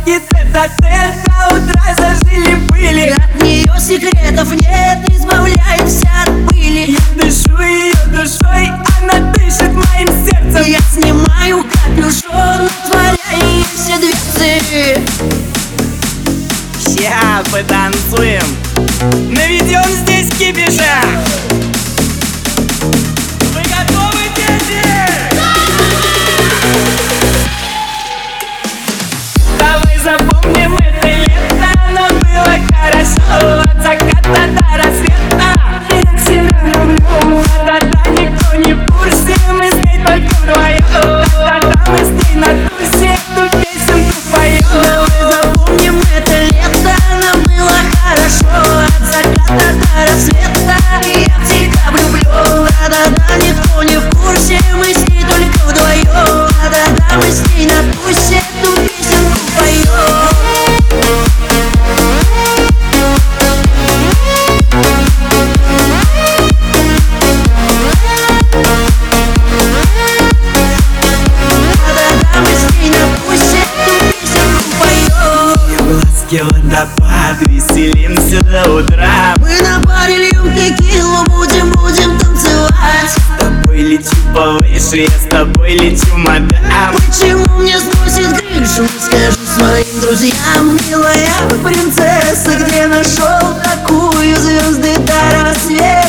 и тет-а-тет до утра зажили-были. От нее секретов нет, избавляемся от пыли. Я дышу ее душой, она дышит моим сердцем. Я снимаю капюшон, отворяю ей все дверцы. Ща потанцуем, наведем здесь кипиша. Вы готовы, дети? Давай запомним это лето, оно было хорошо. От заката до рассвета я тебя люблю. Да-да, никто не в курсе, мы с ней только вдвоем. Да-да, мы с ней на тусе эту песенку поем. Давай запомним это лето, оно было хорошо. От заката до рассвета я в тебя влюблен. Да-да-да, никто не в курсе, мы с ней только вдвоем. Да-да-да, мы с ней на тусе эту песенку поем. Водопад, веселимся до утра. Мы на баре льем текилу, будем танцевать. С тобой лечу повыше, я с тобой лечу, мадам. Почему мне сносит крышу? Скажи своим друзьям, милая принцесса, где нашел такую звезды до рассвета?